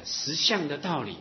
实相的道理，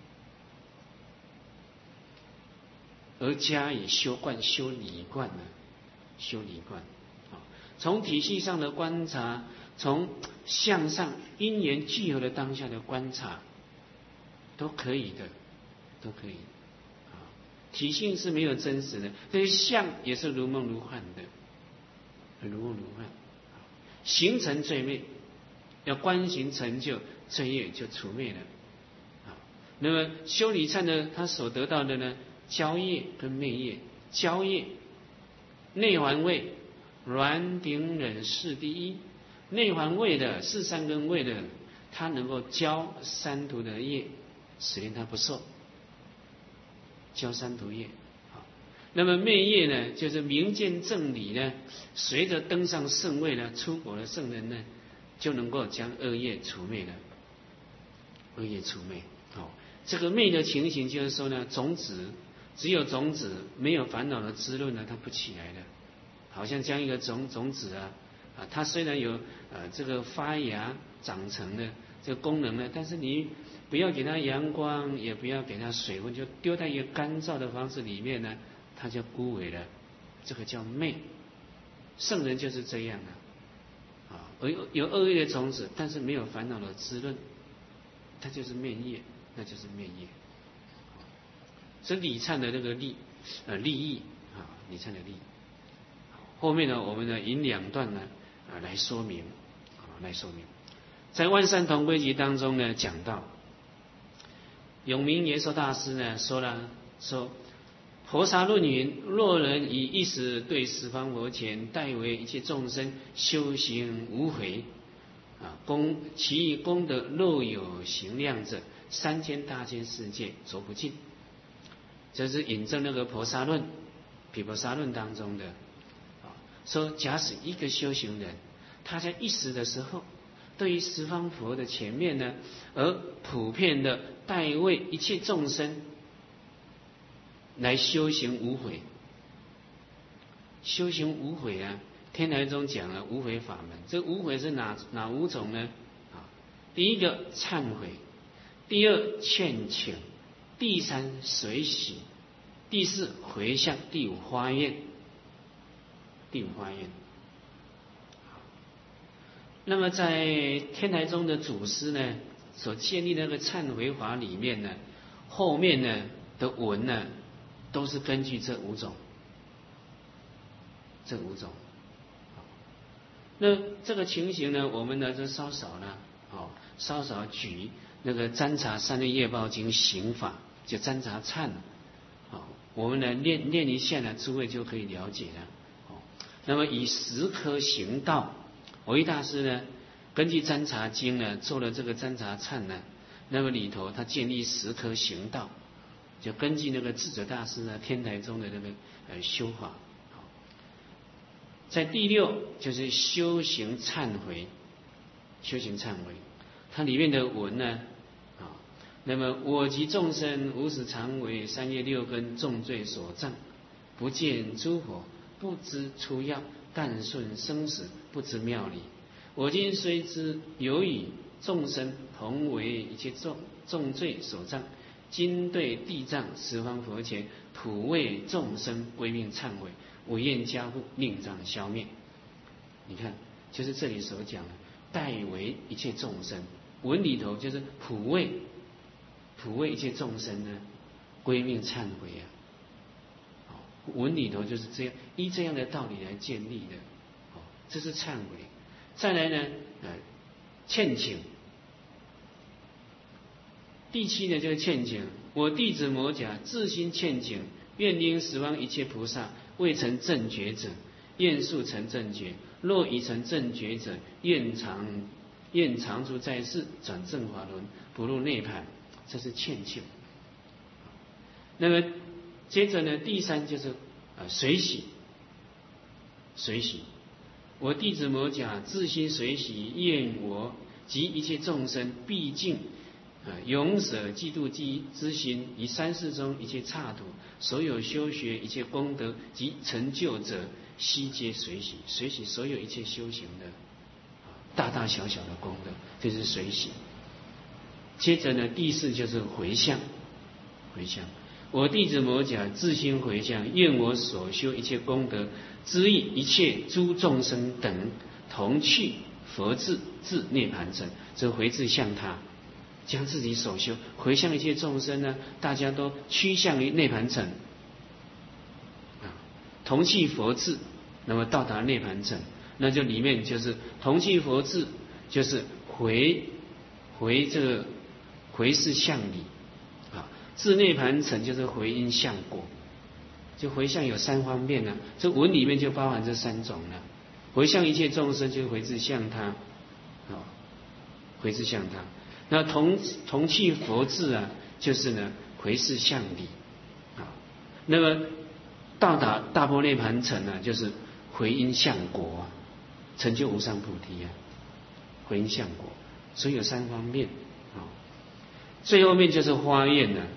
而加以修观、修理观呢？修理观，从体系上的观察，从相上因缘聚合的当下的观察，都可以的，都可以。体性是没有真实的，这些相也是如梦如幻的，如梦如幻。形成罪灭，要观行成就，罪业就除灭了。那么修理忏呢，他所得到的呢，交业跟灭业。交业，内环位，软顶忍世第一。内环位的是三根位的，他能够交三途的业，使令他不受。交三途业。那么灭业呢，就是明见正理呢，随着登上圣位呢，出国的圣人呢，就能够将恶业除灭了。恶业除灭，这个灭的情形就是说呢，种子只有种子，没有烦恼的滋润呢，它不起来的。好像将一个种子啊，它虽然有这个发芽长成的这个功能呢，但是你不要给它阳光，也不要给它水分，就丢在一个干燥的方式里面呢，它就枯萎了。这个叫昧。圣人就是这样有恶业的种子，但是没有烦恼的滋润，它就是灭业，那就是灭业。所以礼忏的那个利益礼忏的利益。后面呢，我们呢引两段呢来说明，在万善同归集当中呢讲到，永明延寿大师呢说菩萨论云：若人以一时对十方佛前，代为一切众生修行无悔，其功德若有行量者，3000大千世界着不尽。这是引证那个菩萨论、毗婆沙论当中的。说假使一个修行人，他在一时的时候，对于十方佛的前面呢，而普遍的代为一切众生来修行无悔。修行无悔啊，天台中讲了无悔法门。这无悔是哪5种呢？第一个忏悔，第二劝请，第三随喜，第四回向，第五发愿。那么在天台宗的祖师呢所建立的那个忏悔法里面呢，后面呢的文呢都是根据这5种。那这个情形呢，我们呢就稍稍举那个占察三昧业报经行法，就占察忏，我们呢练一下呢，诸位就可以了解了。那么以10颗行道，蕅益大师呢根据占察经呢做了这个占察忏呢，那么里头他建立10颗行道，就根据那个智者大师呢天台宗的那个修法。在第6就是修行忏悔，它里面的文呢那么我及众生无始常为3业6根重罪所障，不见诸佛，不知出药，但顺生死，不知妙理。我今虽知有与众生同为一切重罪所障，今对地藏十方佛前，普为众生归命忏悔，唯愿加护，令障消灭。你看，就是这里所讲的，代为一切众生。文里头就是普为一切众生呢，归命忏悔啊。文里头就是这样，依这样的道理来建立的。这是忏悔。再来呢，劝请。第7呢，就是劝请。我弟子摩胛自心劝请，愿因十方一切菩萨未成正觉者，愿速成正觉；若已成正觉者，愿常住在世，转正法轮，不入涅槃。这是劝请。那么接着呢，第3就是随喜。我弟子摩胛自心随喜，愿我及一切众生毕竟永舍嫉妒之心，以3世中一切刹土，所有修学一切功德及成就者，悉皆随喜。随喜所有一切修行的大大小小的功德，这是随喜。 接着呢，第四就是回向，回向。我弟子摩甲自心回向，愿我所修一切功德之意，一切诸众生等同去佛智至涅盘城，则回至向他，将自己所修回向一切众生呢，大家都趋向于涅盘城，同去佛智，那么到达涅盘城，那就里面就是同去佛智，就是回这个回是向理。至涅盘城就是回因向果，就回向有三方面呢，这文里面就包含这三种了。回向一切众生，就是回至向他，回至向他。那同去佛智啊，就是呢回是向理啊。那么到达大般涅盘城呢，就是回因向果啊，成就无上菩提啊，回因向果，所以有三方面啊。最后面就是花愿呢。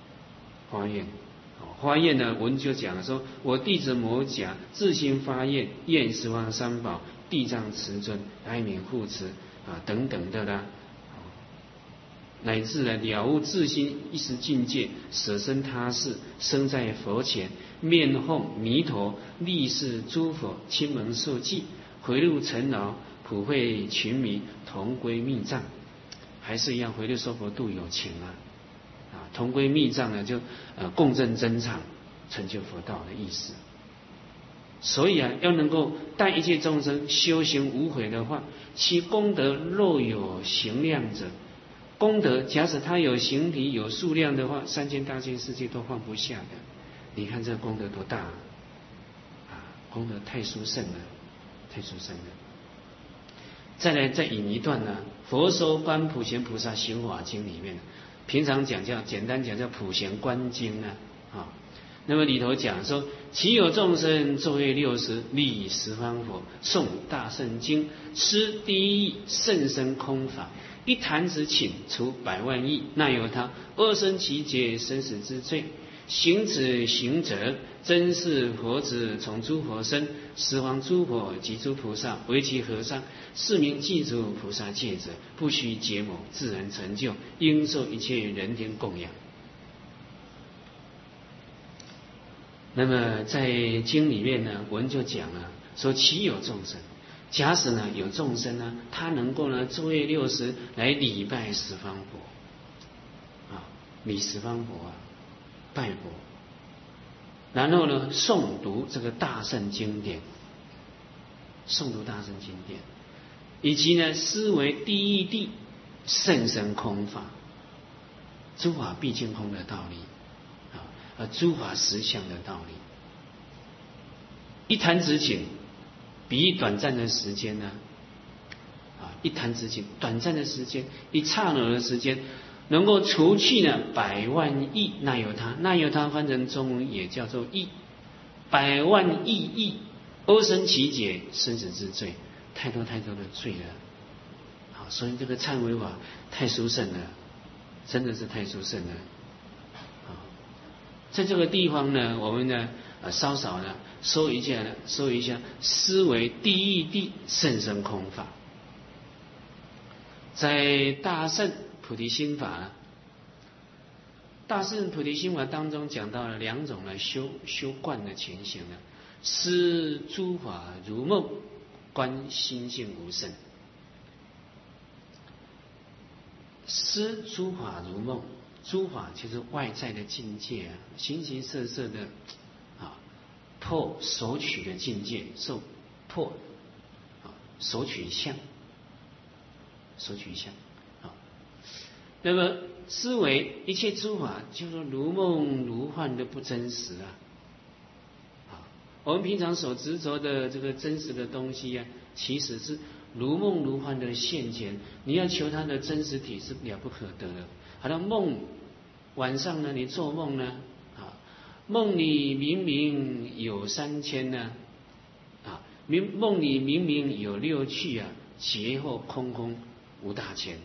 花愿呢，文就讲了说，我弟子摩甲自心发愿，愿十方三宝、地藏持尊、哀悯护持等等的啦，乃至呢了悟自心一时境界，舍身他世，生在佛前，面奉弥陀，历世诸佛，亲蒙受记，回路尘劳，普惠群迷，同归密藏，还是一样回路娑婆度有情啊。同归密藏呢，就共振真常，成就佛道的意思。所以啊，要能够带一切众生修行无悔的话，其功德若有形量者，功德假使它有形体有数量的话，3000大千世界都放不下的。你看这个功德多大啊！功德太殊胜了，太殊胜了。再来再引一段呢，《佛说观普贤菩萨行法经》里面。平常讲叫简单讲叫普贤观经啊，那么里头讲说，其有众生昼夜60礼十方佛，诵大圣经，施第一义甚深空法，一弹指顷除100万亿，那由他2生其劫生死之罪。行此行者，真是佛子从诸佛身，十方诸佛及诸菩萨为其和尚，是名记住菩萨戒者，不须结谋，自然成就，应受一切人天供养。那么在经里面呢，文就讲了，说其有众生，假使呢有众生呢，他能够呢昼夜60来礼拜十方佛，礼十方佛啊。拜佛，然后呢，诵读这个大圣经典，诵读大圣经典，以及呢，思维第一谛甚深空法，诸法毕竟空的道理诸法实相的道理。一弹指顷，比喻短暂的时间呢，一弹指顷，短暂的时间，一刹那的时间。能够除去呢100万亿那由他，那由他翻成中文也叫做亿，100万亿亿2生其劫生死之罪，太多太多的罪了。好，所以这个忏悔法太殊胜了，真的是太殊胜了。在这个地方呢，我们呢稍稍呢说一下思维第一谛甚深空法，在大圣菩提心法，大圣菩提心法当中讲到了2种呢修观的情形呢，思诸法如梦，观心性无声。思诸法如梦，诸法就是外在的境界形形色色的破所取的境界，受破所取相，那么思维一切诸法就是如梦如幻的不真实我们平常所执着的这个真实的东西其实是如梦如幻的现前，你要求它的真实体是了不可得的。好像梦，晚上呢你做梦呢梦里明明有3000呢梦里明明有6趣劫后空空无大千。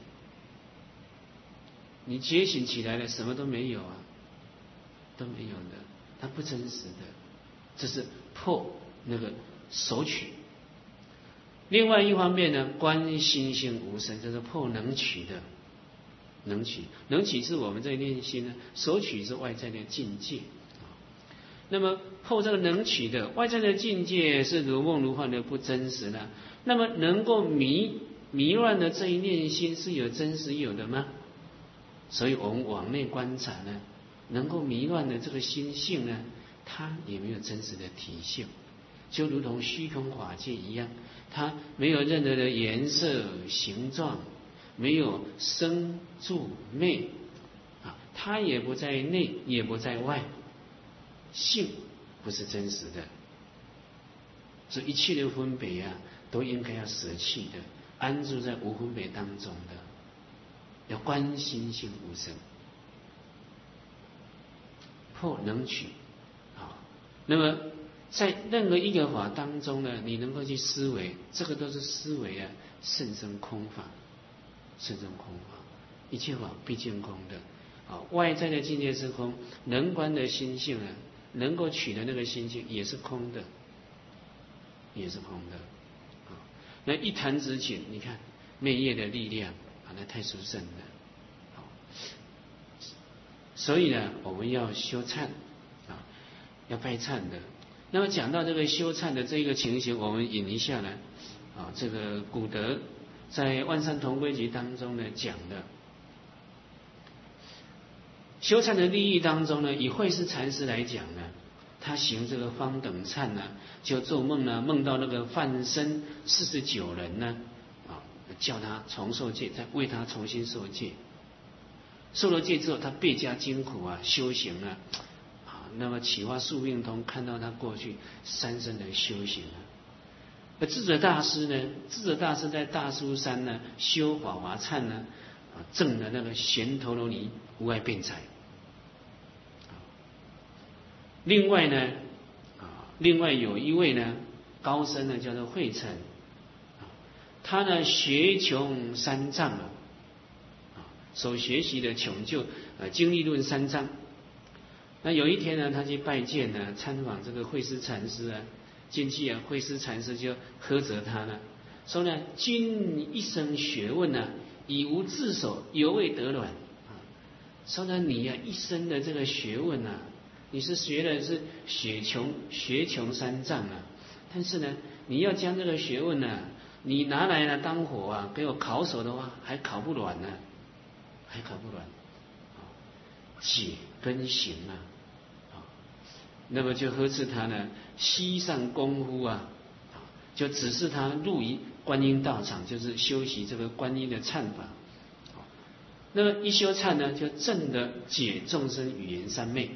你觉醒起来了，什么都没有都没有的，它不真实的，这是破那个索取。另外一方面呢，观心性无声，这是破能取的能取，能取是我们在念心呢，所取是外在的境界。那么后这个能取的外在的境界是如梦如幻的不真实的，那么能够迷乱的这一念心是有真实有的吗？所以我们往内观察呢，能够迷乱的这个心性呢，它也没有真实的体性，就如同虚空法界一样，它没有任何的颜色形状，没有生住灭啊，它也不在内也不在外，性不是真实的，所以一切的分别啊，都应该要舍弃的，安住在无分别当中的，要观心性无生，破能取啊。那么在任何一个法当中呢，你能够去思维，这个都是思维啊，甚深空法，甚深空法，一切法毕竟空的啊。外在的境界是空，能观的心性啊，能够取的那个心性也是空的，也是空的啊。那一弹指顷，你看灭业的力量啊，那太殊胜了。所以呢，我们要修忏啊，要拜忏的。那么讲到这个修忏的这一个情形，我们引一下呢啊，这个古德在《万善同归集》当中呢讲的，修忏的利益当中呢，以慧师禅师来讲呢，他行这个方等忏呢，就做梦呢，梦到那个梵身49人呢啊，叫他重受戒，再为他重新受戒。受了戒之后，他倍加精苦啊，修行啊，那么启发宿命通看到他过去3生的修行啊。而智者大师呢，智者大师在大苏山呢修法华忏呢，证了那个贤陀罗尼无碍辩才。另外呢，另外有一位呢高僧呢叫做慧成，他呢学穷3藏啊。所学习的穷究经历论3章。那有一天呢，他去拜见呢，参访这个慧师禅师啊，进去啊，慧师禅师就呵责他呢，说呢，君一生学问呢，以无自守，犹未得卵啊。说呢，你呀一生的这个学问啊，你是学的是学穷3藏啊，但是呢，你要将这个学问呢，你拿来呢当火啊，给我烤熟的话，还烤不软呢。还烤不软，解跟行啊，那么就呵斥他呢，膝上功夫啊，就指示他入于观音道场，就是修习这个观音的忏法。那么一修忏呢，就证得解众生语言三昧。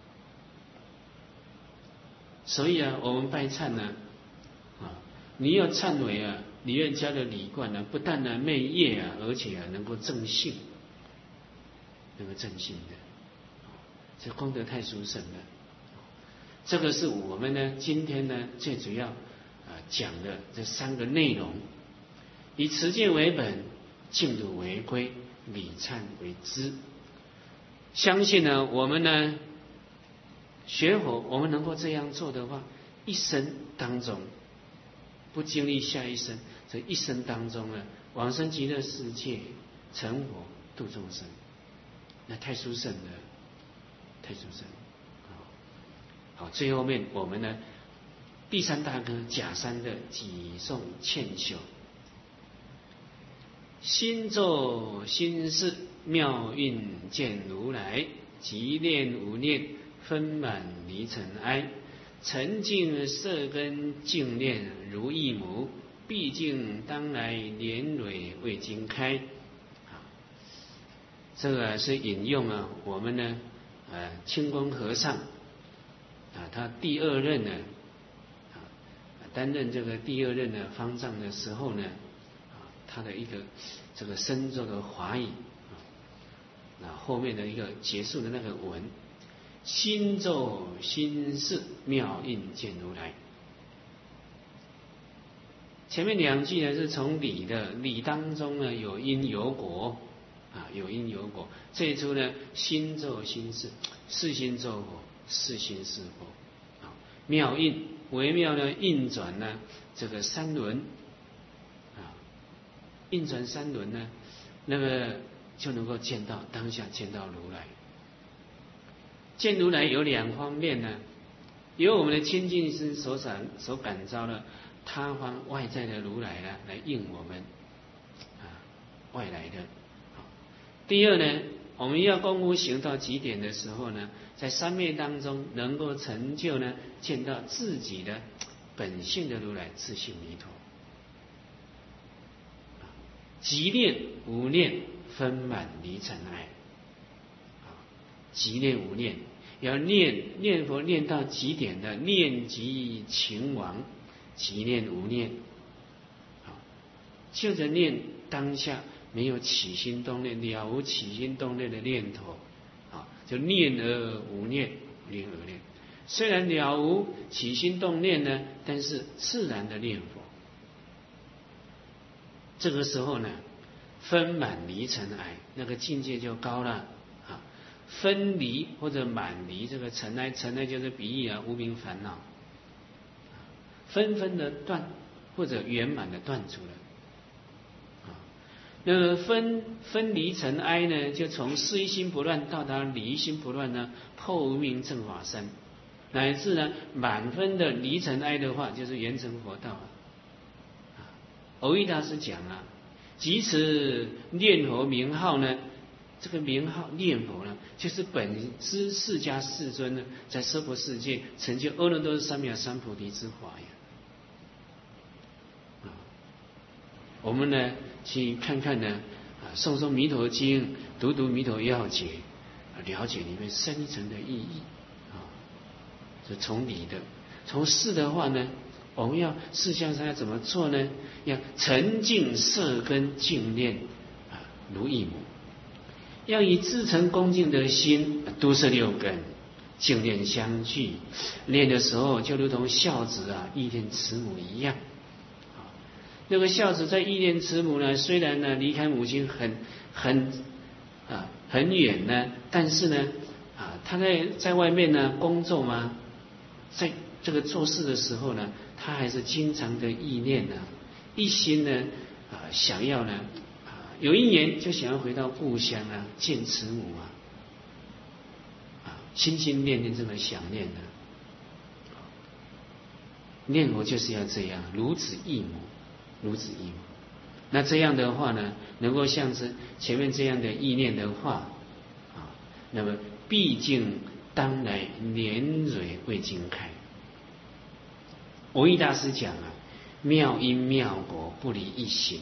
所以啊，我们拜忏呢，你要忏悔啊，你愿加的礼观呢，不但呢灭业啊，而且啊能够正性。那个正性的，这功德太殊胜了。这个是我们呢今天呢最主要讲的这3个内容，以持戒为本，净土为归，礼忏为支。相信呢我们呢学佛，我们能够这样做的话，一生当中不经历下一生，这一生当中呢往生极乐世界，成佛度众生。那太殊胜了，太殊胜了。好，最后面我们呢，第3大科假三的偈颂劝修，心作心事，妙运见如来，即念无念，分满离尘埃。沉静色根净念如一母，毕竟当来莲蕊未经开。这个是引用啊，我们呢，清光和尚啊，他第2任呢，担任这个第2任的方丈的时候呢，他的一个这个深咒的华语，那后面的一个结束的那个文，心咒心事，妙印见如来。前面2句呢是从理的理当中呢有因有果。有因有果，这一出呢，心咒心事，是心咒果，是心是果。妙印微妙的运转呢，这个3轮，运转3轮呢，那么就能够见到当下见到如来。见如来有两方面呢，由我们的清净心所感召的他方外在的如来呢，来应我们外来的。第二呢，我们要功夫行到极点的时候呢，在三昧当中能够成就呢，见到自己的本性的如来，自性弥陀。极念无念，分满离尘埃。极念无念，要念佛念到极点的念极情亡，极念无念。就着念当下没有起心动念，了无起心动念的念头，就念而无念，念而念。虽然了无起心动念呢，但是自然的念佛。这个时候呢，分满离尘埃，那个境界就高了。分离或者满离这个尘埃，尘埃就是比喻无明烦恼，纷纷的断或者圆满的断除了。那么分离尘埃呢，就从事一心不乱到达离心不乱呢，破无明正法身，乃至呢满分的离尘埃的话，就是圆成佛道。蕅益大师讲即此念佛名号呢，这个名号念佛呢，就是本师释迦世尊呢，在娑婆世界成就阿耨多罗三藐三菩提之法呀。我们呢去看看呢，诵诵弥陀经，读读弥陀要解，了解里面深层的意义是从理的。从事的话呢，我们要事项上要怎么做呢？要沉静摄根净念如一母。要以至诚恭敬的心，都摄六根，净念相续。念的时候就如同孝子忆念慈母一样。那个孝子在忆念慈母呢，虽然呢离开母亲很远呢，但是呢他在外面呢工作嘛，在这个做事的时候呢，他还是经常的忆念一心呢想要呢。有一年就想要回到故乡见慈母心心念念这么想念念佛就是要这样，如子忆母，如子忆母。那这样的话呢，能够像是前面这样的意念的话那么毕竟当来年蕊未经开。蕅益大师讲妙因妙果不离一心。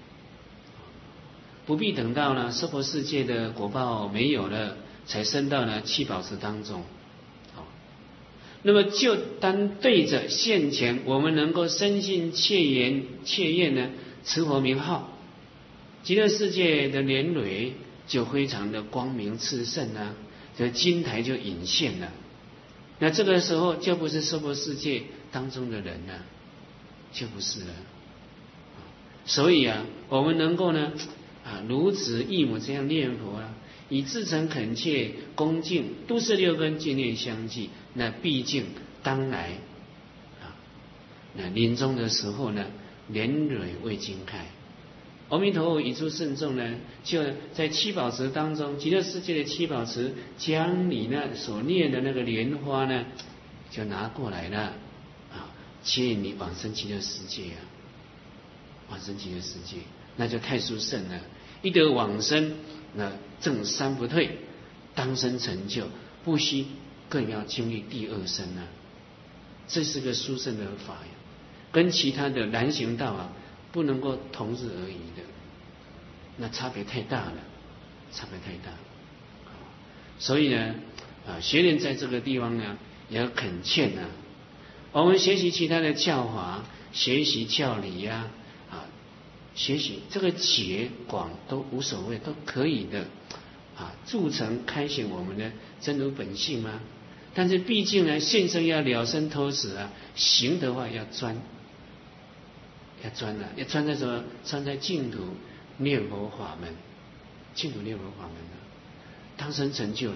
不必等到呢娑婆世界的果报没有了，才升到呢七宝池当中。那么就单对着现前我们能够深信切愿呢持佛名号，极乐世界的年蕊就非常的光明炽盛这金台就隐现了。那这个时候就不是娑婆世界当中的人就不是了。所以我们能够呢如子忆母这样念佛以至诚恳切恭敬，都摄六根，净念相继。那毕竟当来那临终的时候呢，年蕊未经开。阿弥陀佛以诸圣众呢，就在七宝池当中，极乐世界的七宝池，将你那所念的那个莲花呢，就拿过来了接引你往生极乐世界往生极乐世界，那就太殊胜了。一得往生，那正三不退，当生成就，不惜更要经历第二生这是个殊胜的法呀，跟其他的难行道不能够同日而语的，那差别太大了，差别太大。所以呢学人在这个地方呢，也要恳切我们学习其他的教法，学习教理学习这个解广都无所谓，都可以的助成开显我们的真如本性但是毕竟呢，现生要了生脱死行的话要专，要专在什么？专在净土念佛法门，净土念佛法门当生成就的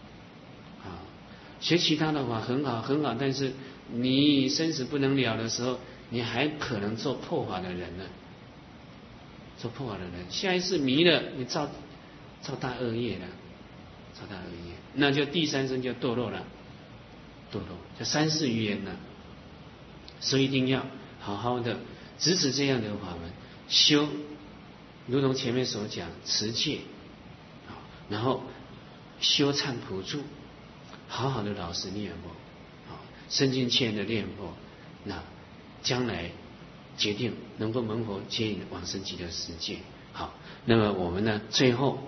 学其他的法很好很好，但是你生死不能了的时候，你还可能做破法的人做破法的人，下一次迷了，你造大恶业了，造大恶业，那就第三生就堕落了，堕落就三世余缘了。所以一定要好好的支持这样的法门修，如同前面所讲持戒，然后修忏普助，好好的老实念佛，深尽切的念佛，那将来决定能够蒙佛接引往生极乐世界。好，那么我们呢，最后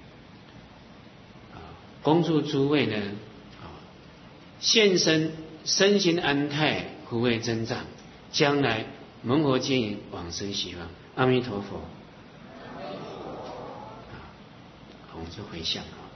恭祝诸位呢，现身身心安泰，福慧增长，将来蒙佛接引往生西方。阿弥陀佛。我们就回向。